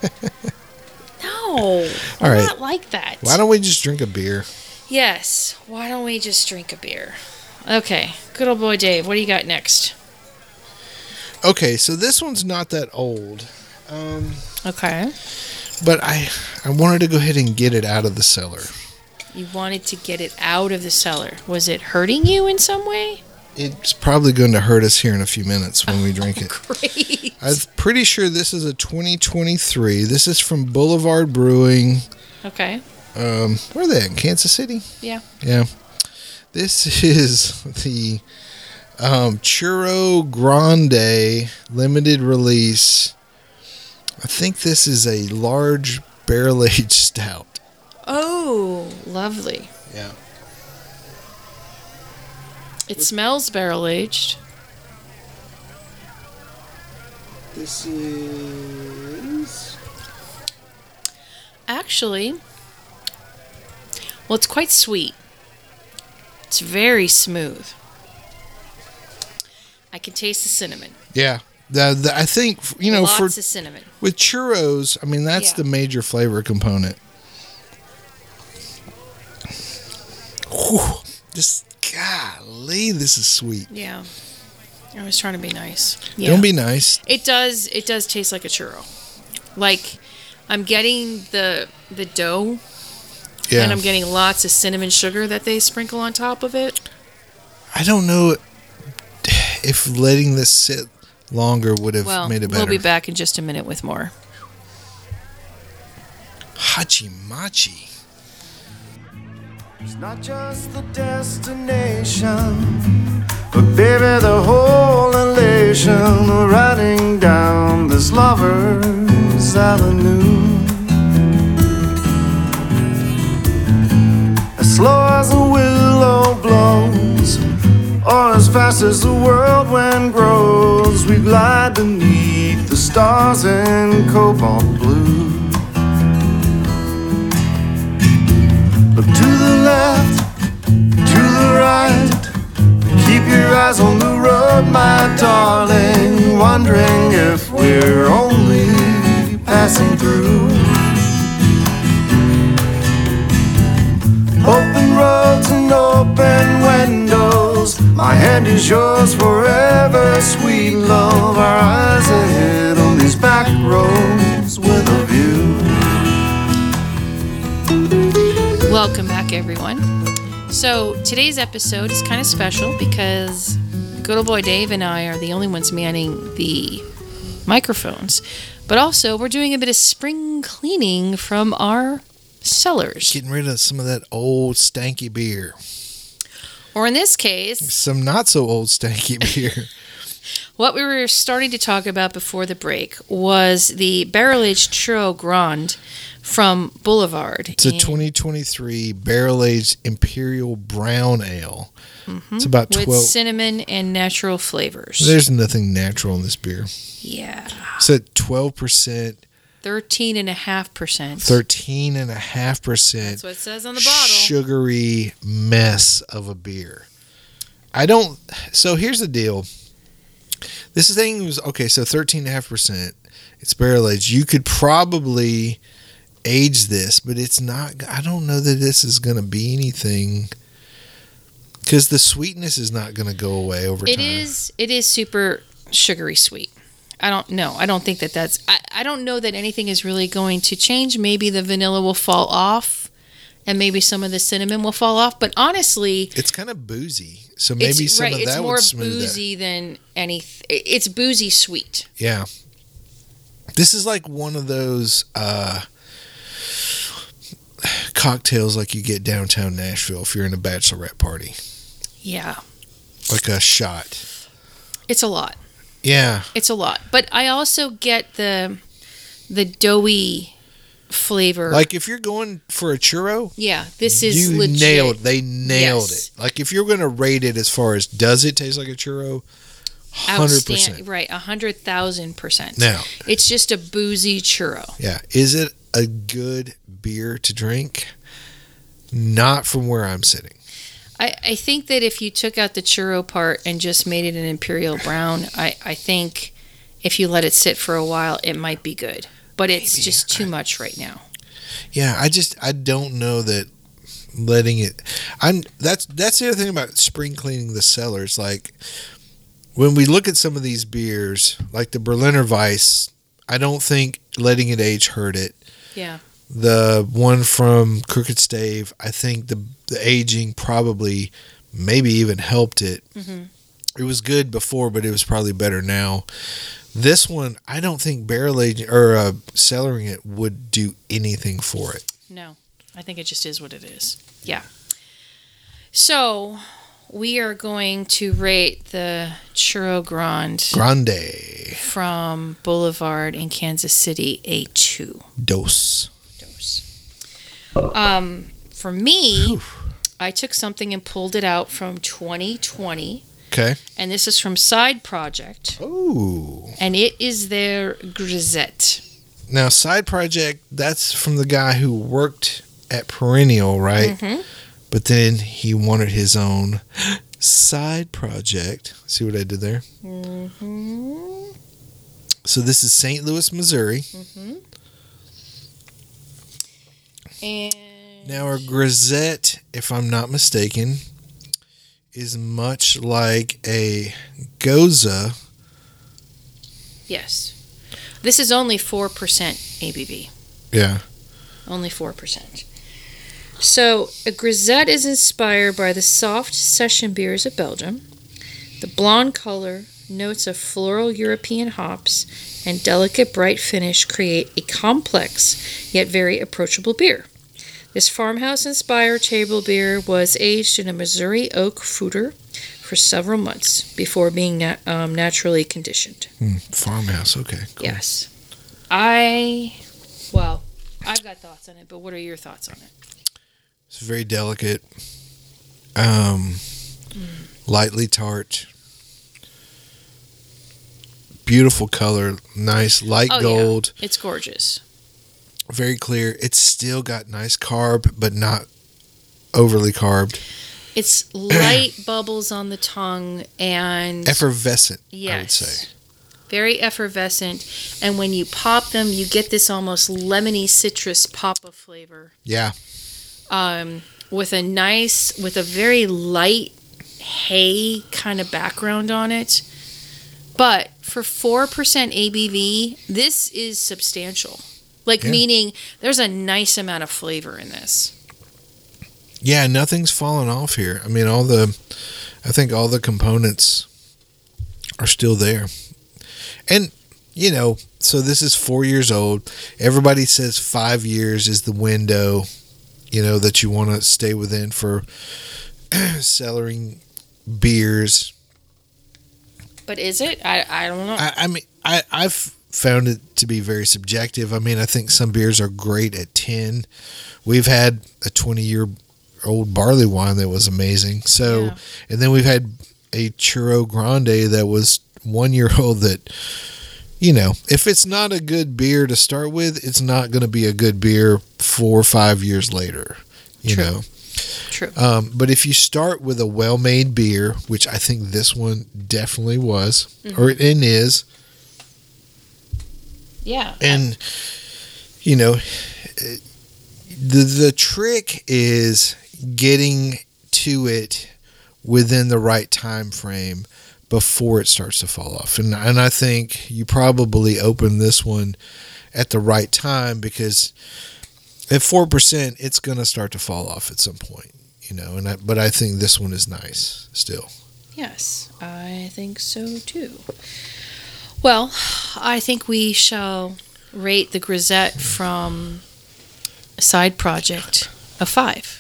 [SPEAKER 2] No.
[SPEAKER 3] All right.
[SPEAKER 2] Not like that.
[SPEAKER 3] Why don't we just drink a beer?
[SPEAKER 2] Yes. Why don't we just drink a beer? Okay. Good old boy Dave. What do you got next?
[SPEAKER 3] Okay, so this one's not that old.
[SPEAKER 2] Okay.
[SPEAKER 3] But I wanted to go ahead and get it out of the cellar.
[SPEAKER 2] You wanted to get it out of the cellar. Was it hurting you in some way?
[SPEAKER 3] It's probably going to hurt us here in a few minutes when we drink it.
[SPEAKER 2] Great.
[SPEAKER 3] I'm pretty sure this is a 2023. This is from Boulevard Brewing.
[SPEAKER 2] Okay.
[SPEAKER 3] Where are they at? In Kansas City?
[SPEAKER 2] Yeah.
[SPEAKER 3] Yeah. This is the Churro Grande limited release. I think this is a large barrel-aged stout.
[SPEAKER 2] Oh, lovely.
[SPEAKER 3] Yeah.
[SPEAKER 2] It smells barrel-aged.
[SPEAKER 3] This is...
[SPEAKER 2] Actually, well, it's quite sweet. It's very smooth. I can taste the cinnamon.
[SPEAKER 3] Yeah. I think,
[SPEAKER 2] Lots of cinnamon.
[SPEAKER 3] With churros, I mean, that's the major flavor component. Whew, just, golly, this is sweet.
[SPEAKER 2] Yeah. I was trying to be nice. Yeah.
[SPEAKER 3] Don't be nice.
[SPEAKER 2] It does taste like a churro. Like, I'm getting the dough, and I'm getting lots of cinnamon sugar that they sprinkle on top of it.
[SPEAKER 3] I don't know if letting this sit longer would have made it better.
[SPEAKER 2] We'll be back in just a minute with more.
[SPEAKER 3] Hachi Machi.
[SPEAKER 4] It's not just the destination, but baby, the whole elation of riding down this lover's avenue. As slow as a willow blows, or as fast as the whirlwind grows, we glide beneath the stars in cobalt blue. Look to the left, to the right, keep your eyes on the road, my darling, wondering if we're only passing through. Open roads and open windows, my hand is yours forever, sweet love. Our eyes ahead on these back roads with a view.
[SPEAKER 2] Welcome back, everyone. So today's episode is kind of special because good old boy Dave and I are the only ones manning the microphones. But also, we're doing a bit of spring cleaning from our cellars.
[SPEAKER 3] Getting rid of some of that old stanky beer.
[SPEAKER 2] Or in this case,
[SPEAKER 3] Some not so old stanky beer.
[SPEAKER 2] what we were starting to talk about before the break was the barrel-aged Churro Grande from Boulevard.
[SPEAKER 3] It's a 2023 barrel-aged Imperial Brown Ale. It's about
[SPEAKER 2] with
[SPEAKER 3] 12.
[SPEAKER 2] cinnamon and natural flavors.
[SPEAKER 3] There's nothing natural in this beer.
[SPEAKER 2] Yeah.
[SPEAKER 3] It's at 12%,
[SPEAKER 2] 13.5%.
[SPEAKER 3] 13.5%.
[SPEAKER 2] That's what it says on the bottle.
[SPEAKER 3] Sugary mess of a beer. So here's the deal. This thing was, okay, so 13.5%. It's barrel aged. You could probably age this, but it's not, I don't know that this is going to be anything, because the sweetness is not going to go away over time.
[SPEAKER 2] It is super sugary sweet. I don't know. I don't think that's, I don't know that anything is really going to change. Maybe the vanilla will fall off and maybe some of the cinnamon will fall off. But honestly,
[SPEAKER 3] it's kind of boozy. So maybe some of that
[SPEAKER 2] it's more
[SPEAKER 3] would smooth
[SPEAKER 2] boozy than anything. It's boozy sweet.
[SPEAKER 3] Yeah. This is like one of those cocktails like you get downtown Nashville if you're in a bachelorette party.
[SPEAKER 2] Yeah.
[SPEAKER 3] Like a shot.
[SPEAKER 2] It's a lot.
[SPEAKER 3] Yeah.
[SPEAKER 2] It's a lot. But I also get the doughy flavor.
[SPEAKER 3] Like if you're going for a churro,
[SPEAKER 2] yeah, this is
[SPEAKER 3] you
[SPEAKER 2] legit.
[SPEAKER 3] They nailed
[SPEAKER 2] Yes.
[SPEAKER 3] it. Like if you're going to rate it as far as does it taste like a churro, 100%.
[SPEAKER 2] Right, 100,000%.
[SPEAKER 3] Now,
[SPEAKER 2] it's just a boozy churro.
[SPEAKER 3] yeah, is it a good beer to drink? Not from where I'm sitting.
[SPEAKER 2] I think that if you took out the churro part and just made it an Imperial Brown, I think if you let it sit for a while, it might be good. But it's just too much right now.
[SPEAKER 3] Yeah, I don't know that letting it. That's the other thing about spring cleaning the cellars. Like when we look at some of these beers, like the Berliner Weiss, I don't think letting it age hurt it.
[SPEAKER 2] Yeah.
[SPEAKER 3] The one from Crooked Stave, I think the aging probably maybe even helped it. Mm-hmm. It was good before, but it was probably better now. This one, I don't think barrel aging or cellaring it would do anything for it.
[SPEAKER 2] No, I think it just is what it is. Yeah. So we are going to rate the Churro Grande from Boulevard in Kansas City a 2.
[SPEAKER 3] Dose.
[SPEAKER 2] For me, I took something and pulled it out from 2020.
[SPEAKER 3] Okay.
[SPEAKER 2] And this is from Side Project.
[SPEAKER 3] Oh.
[SPEAKER 2] And it is their Grisette.
[SPEAKER 3] Now, Side Project, that's from the guy who worked at Perennial, right? Mm-hmm. But then he wanted his own side project. See what I did there? Mm-hmm. So this is St. Louis, Missouri. Mm-hmm.
[SPEAKER 2] And
[SPEAKER 3] now, our Grisette, if I'm not mistaken, is much like a Goza.
[SPEAKER 2] Yes. This is only 4% ABV.
[SPEAKER 3] Yeah.
[SPEAKER 2] Only 4%. So, a Grisette is inspired by the soft session beers of Belgium. The blonde color, notes of floral European hops, and delicate bright finish create a complex yet very approachable beer. This farmhouse-inspired table beer was aged in a Missouri oak foeder for several months before being naturally conditioned.
[SPEAKER 3] Farmhouse, okay. Cool.
[SPEAKER 2] Yes. I've got thoughts on it, but what are your thoughts on it?
[SPEAKER 3] It's very delicate, lightly tart, beautiful color, nice light gold.
[SPEAKER 2] Yeah. It's gorgeous.
[SPEAKER 3] Very clear. It's still got nice carb, but not overly carbed.
[SPEAKER 2] It's light bubbles on the tongue and
[SPEAKER 3] effervescent,
[SPEAKER 2] yes,
[SPEAKER 3] I would say.
[SPEAKER 2] Very effervescent. And when you pop them, you get this almost lemony citrus pop of flavor.
[SPEAKER 3] Yeah.
[SPEAKER 2] With a very light hay kind of background on it. But for 4% ABV, this is substantial. Meaning there's a nice amount of flavor in this.
[SPEAKER 3] Yeah, nothing's fallen off here. I mean, I think all the components are still there. And, so this is 4 years old. Everybody says 5 years is the window, that you want to stay within for cellaring beers.
[SPEAKER 2] But is it? I don't know.
[SPEAKER 3] I mean, I've found it to be very subjective. I mean, I think some beers are great at 10. We've had a 20-year-old barley wine that was amazing. So,
[SPEAKER 2] Yeah.
[SPEAKER 3] And then we've had a Churro Grande that was 1 year old that, if it's not a good beer to start with, it's not going to be a good beer 4 or 5 years later,
[SPEAKER 2] True. True.
[SPEAKER 3] But if you start with a well-made beer, which I think this one definitely was, or it is,
[SPEAKER 2] Yeah.
[SPEAKER 3] and the trick is getting to it within the right time frame before it starts to fall off. And I think you probably opened this one at the right time, because at 4%, it's going to start to fall off at some point, but I think this one is nice still.
[SPEAKER 2] Yes, I think so too. Well, I think we shall rate the Grisette from Side Project a 5.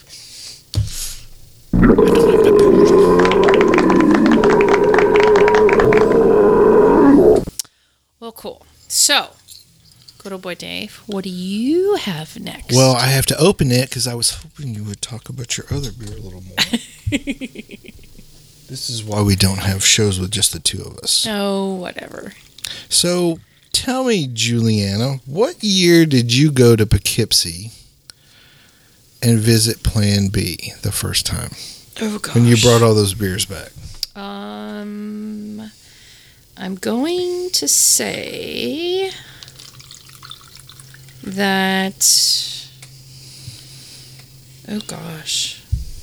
[SPEAKER 2] Well, cool. So, good old boy Dave, what do you have next?
[SPEAKER 3] Well, I have to open it because I was hoping you would talk about your other beer a little more. This is why we don't have shows with just the two of us.
[SPEAKER 2] Oh, whatever.
[SPEAKER 3] So, tell me, Juliana, what year did you go to Poughkeepsie and visit Plan B the first time?
[SPEAKER 2] Oh, gosh.
[SPEAKER 3] When you brought all those beers back?
[SPEAKER 2] I'm going to say that, oh gosh,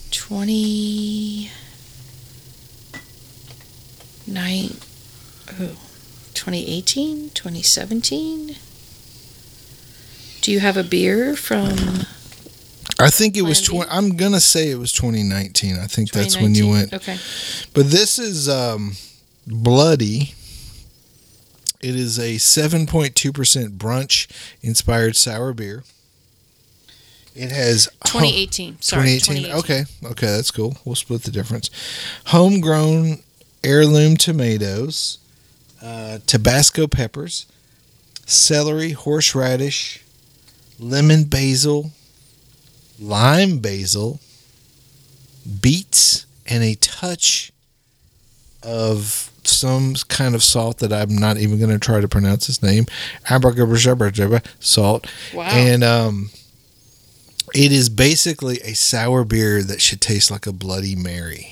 [SPEAKER 2] 2018, 2017? Do you have a beer from?
[SPEAKER 3] I think it was
[SPEAKER 2] Plan B?
[SPEAKER 3] I'm gonna say it was 2019. I think that's when you went.
[SPEAKER 2] Okay.
[SPEAKER 3] But this is Bloody. It is a 7.2% brunch inspired sour beer. It has
[SPEAKER 2] 2018. Sorry,
[SPEAKER 3] 2018. Okay, that's cool. We'll split the difference. Homegrown heirloom tomatoes, Tabasco peppers, celery, horseradish, lemon basil, lime basil, beets, and a touch of some kind of salt that I'm not even going to try to pronounce his name. Salt.
[SPEAKER 2] Wow.
[SPEAKER 3] And it is basically a sour beer that should taste like a Bloody Mary.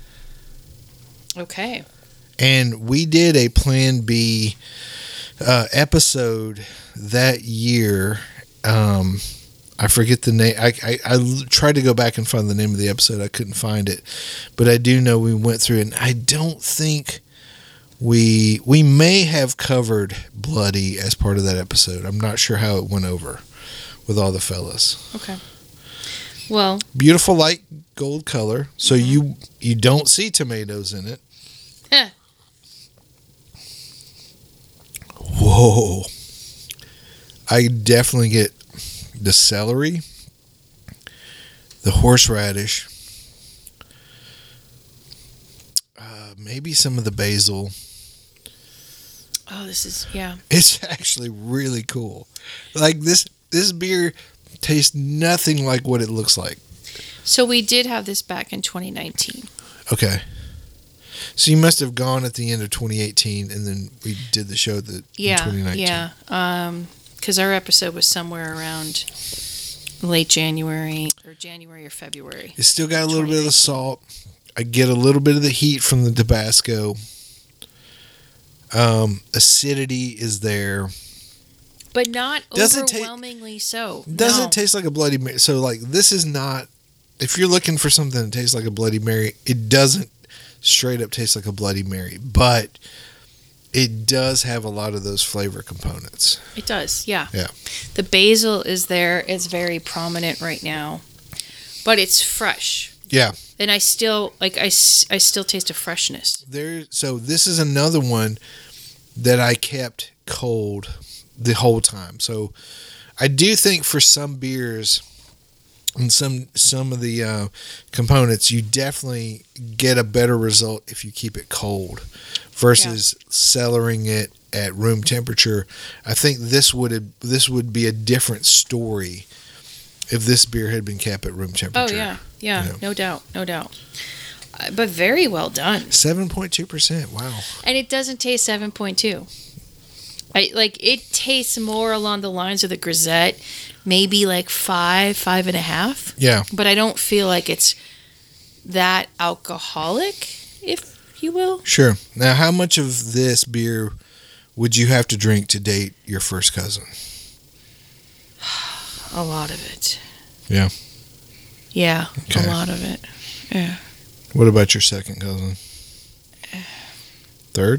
[SPEAKER 2] Okay.
[SPEAKER 3] And we did a Plan B episode that year. I forget the name. I tried to go back and find the name of the episode. I couldn't find it. But I do know we went through it. And I don't think we may have covered Bloody as part of that episode. I'm not sure how it went over with all the fellas.
[SPEAKER 2] Okay. Well,
[SPEAKER 3] Beautiful light gold color. So you don't see tomatoes in it. Whoa. I definitely get the celery, the horseradish, maybe some of the basil.
[SPEAKER 2] oh, this is, yeah.
[SPEAKER 3] It's actually really cool. Like this beer tastes nothing like what it looks like.
[SPEAKER 2] So we did have this back in 2019.
[SPEAKER 3] Okay. So you must have gone at the end of 2018, and then we did the show in 2019.
[SPEAKER 2] Yeah. Because our episode was somewhere around late January or February.
[SPEAKER 3] It's still got a little bit of the salt. I get a little bit of the heat from the Tabasco. Acidity is there.
[SPEAKER 2] But not
[SPEAKER 3] Doesn't
[SPEAKER 2] overwhelmingly so.
[SPEAKER 3] Doesn't
[SPEAKER 2] No.
[SPEAKER 3] taste like a Bloody Mary. So, like, this is not... If you're looking for something that tastes like a Bloody Mary, it doesn't straight up taste like a Bloody Mary. But it does have a lot of those flavor components.
[SPEAKER 2] It does, yeah.
[SPEAKER 3] Yeah.
[SPEAKER 2] The basil is there. It's very prominent right now. But it's fresh.
[SPEAKER 3] Yeah.
[SPEAKER 2] And I still, I still taste a freshness.
[SPEAKER 3] So this is another one that I kept cold the whole time. So I do think for some beers and some of the components, you definitely get a better result if you keep it cold versus cellaring it at room temperature. I think this would be a different story if this beer had been kept at room temperature.
[SPEAKER 2] Oh yeah, no doubt. But very well done.
[SPEAKER 3] 7.2%. Wow.
[SPEAKER 2] And it doesn't taste 7.2. It tastes more along the lines of the Grisette, maybe like 5.5.
[SPEAKER 3] Yeah.
[SPEAKER 2] But I don't feel like it's that alcoholic, if you will.
[SPEAKER 3] Sure. Now, how much of this beer would you have to drink to date your first cousin?
[SPEAKER 2] A lot of it.
[SPEAKER 3] Yeah.
[SPEAKER 2] Yeah,
[SPEAKER 3] Okay.
[SPEAKER 2] a lot of it. Yeah.
[SPEAKER 3] What about your second cousin? Third?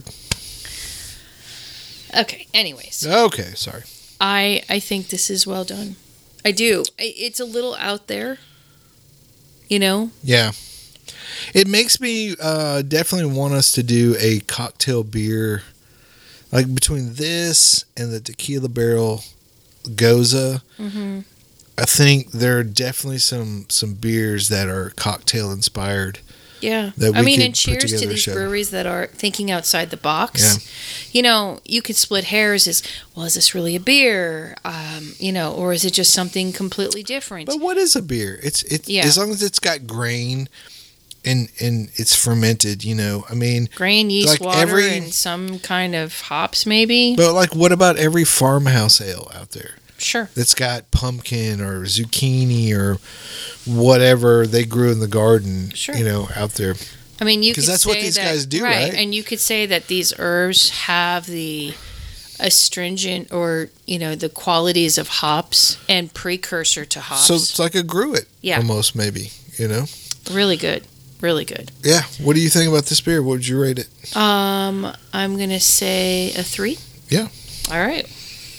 [SPEAKER 2] Okay, anyways.
[SPEAKER 3] Okay, sorry.
[SPEAKER 2] I think this is well done. I do. It's a little out there, you know?
[SPEAKER 3] Yeah. It makes me definitely want us to do a cocktail beer, like between this and the Tequila Barrel Goza.
[SPEAKER 2] Mm-hmm.
[SPEAKER 3] I think there are definitely some beers that are cocktail inspired.
[SPEAKER 2] Yeah.
[SPEAKER 3] That we
[SPEAKER 2] I mean,
[SPEAKER 3] could
[SPEAKER 2] and
[SPEAKER 3] put
[SPEAKER 2] cheers
[SPEAKER 3] together
[SPEAKER 2] to
[SPEAKER 3] a
[SPEAKER 2] these
[SPEAKER 3] show.
[SPEAKER 2] breweries that are thinking outside the box.
[SPEAKER 3] Yeah.
[SPEAKER 2] You know, you could split hairs as, well, is this really a beer? You know, or is it just something completely different?
[SPEAKER 3] But what is a beer? It's
[SPEAKER 2] Yeah.
[SPEAKER 3] as long as it's got grain and it's fermented, you know. I mean,
[SPEAKER 2] Grain, yeast,
[SPEAKER 3] like
[SPEAKER 2] water, and some kind of hops, maybe?
[SPEAKER 3] but like what about every farmhouse ale out there
[SPEAKER 2] Sure.
[SPEAKER 3] that's got pumpkin or zucchini or whatever they grew in the garden,
[SPEAKER 2] Sure.
[SPEAKER 3] you know, out there.
[SPEAKER 2] I mean, you could
[SPEAKER 3] 'Cause that's
[SPEAKER 2] say
[SPEAKER 3] what these
[SPEAKER 2] that,
[SPEAKER 3] guys do, right?
[SPEAKER 2] And you could say that these herbs have the astringent or, you know, the qualities of hops and precursor to hops.
[SPEAKER 3] So it's like a gruit,
[SPEAKER 2] Yeah.
[SPEAKER 3] almost, maybe, you know.
[SPEAKER 2] Really good. Really good.
[SPEAKER 3] Yeah. What do you think about this beer? What would you rate it?
[SPEAKER 2] I'm going to say a 3.
[SPEAKER 3] Yeah.
[SPEAKER 2] All right.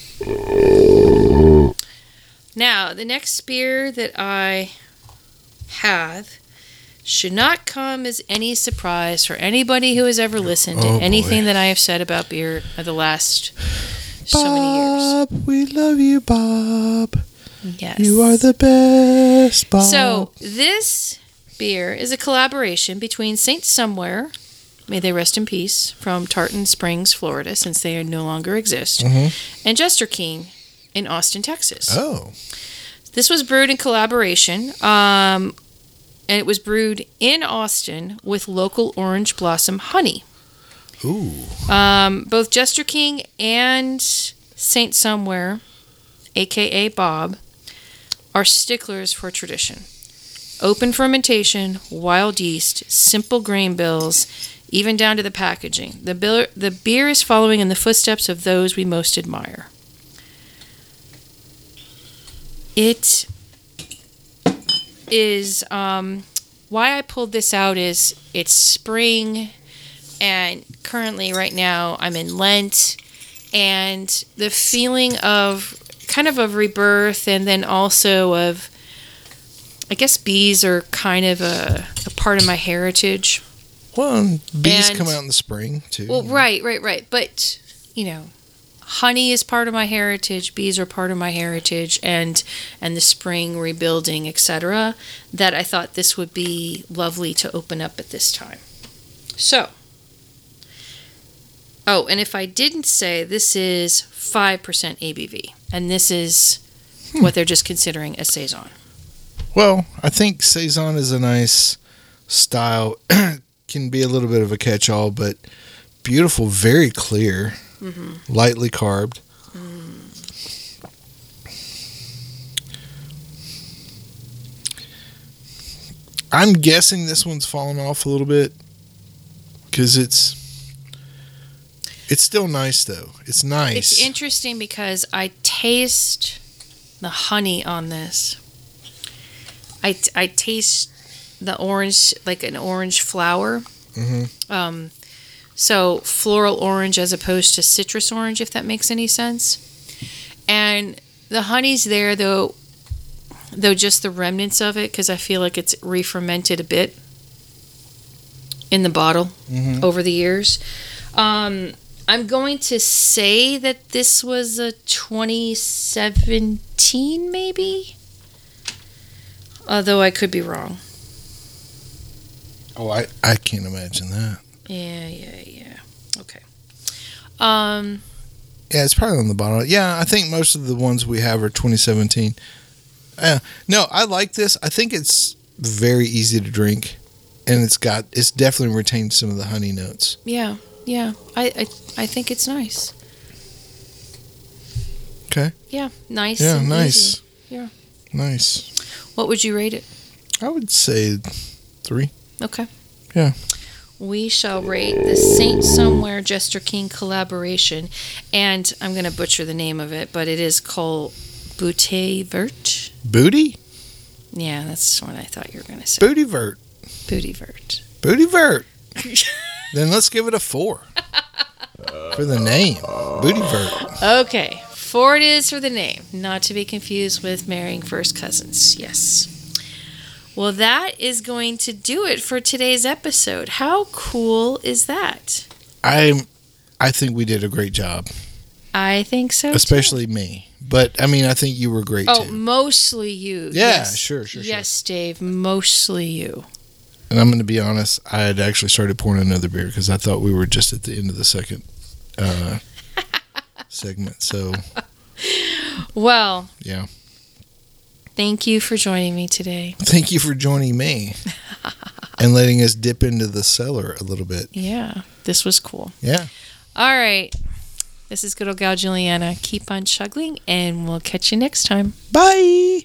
[SPEAKER 2] Now, the next beer that I have should not come as any surprise for anybody who has ever listened to
[SPEAKER 3] Oh,
[SPEAKER 2] anything
[SPEAKER 3] boy.
[SPEAKER 2] that I have said about beer of the last so many years.
[SPEAKER 3] Bob, we love you, Bob.
[SPEAKER 2] Yes.
[SPEAKER 3] You are the best, Bob.
[SPEAKER 2] So, this beer is a collaboration between Saint Somewhere, may they rest in peace, from Tartan Springs, Florida, since they no longer exist, and Jester King in Austin, Texas.
[SPEAKER 3] Oh.
[SPEAKER 2] This was brewed in collaboration, and it was brewed in Austin with local orange blossom honey.
[SPEAKER 3] Ooh.
[SPEAKER 2] Both Jester King and Saint Somewhere, a.k.a. Bob, are sticklers for tradition. Open fermentation, wild yeast, simple grain bills, even down to the packaging. The beer is following in the footsteps of those we most admire. It is, why I pulled this out is it's spring, and currently right now I'm in Lent, and the feeling of kind of rebirth, and then also of, I guess bees are kind of a part of my heritage.
[SPEAKER 3] Well, bees
[SPEAKER 2] And-
[SPEAKER 3] come out in the spring, too.
[SPEAKER 2] Well, right. But, you know, honey is part of my heritage, bees are part of my heritage, and the spring rebuilding, etc., that I thought this would be lovely to open up at this time. So, and if I didn't say, this is 5% ABV, and this is what they're just considering a Saison.
[SPEAKER 3] Well, I think Saison is a nice style. Can be a little bit of a catch-all, but beautiful, very clear, lightly carbed. I'm guessing this one's fallen off a little bit because it's still nice, though. It's nice.
[SPEAKER 2] It's interesting because I taste the honey on this. I taste the orange, like an orange flower. So floral orange as opposed to citrus orange, if that makes any sense. And the honey's there, though just the remnants of it, because I feel like it's re-fermented a bit in the bottle over the years. I'm going to say that this was a 2017, maybe? Although I could be wrong.
[SPEAKER 3] Oh, I can't imagine that.
[SPEAKER 2] Yeah. Okay.
[SPEAKER 3] Yeah, it's probably on the bottom. Yeah, I think most of the ones we have are 2017. No, I like this. I think it's very easy to drink, and it's definitely retained some of the honey notes.
[SPEAKER 2] Yeah. I think it's nice.
[SPEAKER 3] Okay.
[SPEAKER 2] Yeah, nice.
[SPEAKER 3] Yeah,
[SPEAKER 2] and
[SPEAKER 3] nice.
[SPEAKER 2] easy. Yeah.
[SPEAKER 3] Nice.
[SPEAKER 2] What would you rate it?
[SPEAKER 3] I would say 3.
[SPEAKER 2] Okay.
[SPEAKER 3] Yeah.
[SPEAKER 2] We shall rate the Saint Somewhere Jester King collaboration, and I'm going to butcher the name of it, but it is called Booty Vert.
[SPEAKER 3] Booty?
[SPEAKER 2] Yeah, that's what I thought you were going to say.
[SPEAKER 3] Booty Vert.
[SPEAKER 2] Booty Vert.
[SPEAKER 3] Booty Vert. Then let's give it a 4 for the name. Booty Vert.
[SPEAKER 2] Okay, 4 it is for the name, not to be confused with marrying first cousins. Yes. Well, that is going to do it for today's episode. How cool is that?
[SPEAKER 3] I think we did a great job.
[SPEAKER 2] I think so,
[SPEAKER 3] especially me. But, I mean, I think you were great, too.
[SPEAKER 2] Oh, mostly you.
[SPEAKER 3] Yeah,
[SPEAKER 2] yes.
[SPEAKER 3] Sure.
[SPEAKER 2] Yes, Dave, mostly you.
[SPEAKER 3] And I'm going to be honest, I had actually started pouring another beer because I thought we were just at the end of the second segment. So,
[SPEAKER 2] well,
[SPEAKER 3] yeah.
[SPEAKER 2] Thank you for joining me today.
[SPEAKER 3] Thank you for joining me and letting us dip into the cellar a little bit.
[SPEAKER 2] Yeah, this was cool.
[SPEAKER 3] Yeah.
[SPEAKER 2] All right. This is good old gal Juliana. Keep on chuggling, and we'll catch you next time.
[SPEAKER 3] Bye.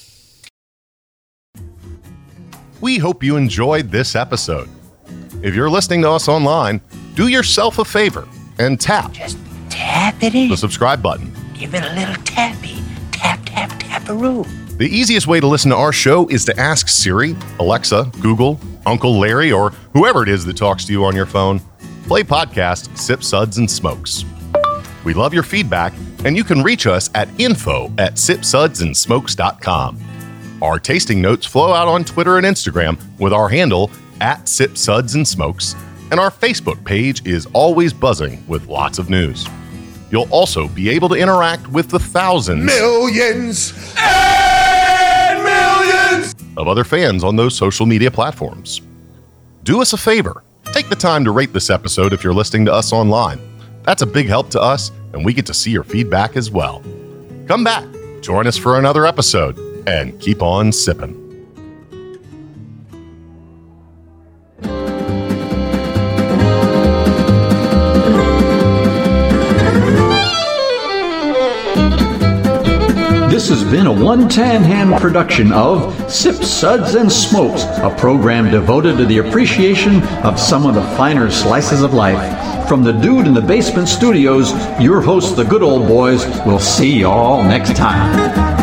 [SPEAKER 5] We hope you enjoyed this episode. If you're listening to us online, do yourself a favor and tap
[SPEAKER 6] Just tap it in.
[SPEAKER 5] the subscribe button.
[SPEAKER 6] Give it a little tappy. Tap-a-roo.
[SPEAKER 5] The easiest way to listen to our show is to ask Siri, Alexa, Google, Uncle Larry, or whoever it is that talks to you on your phone, play podcast Sip Suds and Smokes. We love your feedback, and you can reach us at info@sipsudsandsmokes.com. Our tasting notes flow out on Twitter and Instagram with our handle @SipSudsAndSmokes, and our Facebook page is always buzzing with lots of news. You'll also be able to interact with the thousands,
[SPEAKER 4] Millions and millions
[SPEAKER 5] of other fans on those social media platforms. Do us a favor. Take the time to rate this episode if you're listening to us online. That's a big help to us, and we get to see your feedback as well. Come back, join us for another episode, and keep on sipping.
[SPEAKER 1] This has been a One Tan Hand production of Sip Suds and Smokes, a program devoted to the appreciation of some of the finer slices of life. From the Dude in the Basement Studios, your hosts, the Good Old Boys, will see you all next time.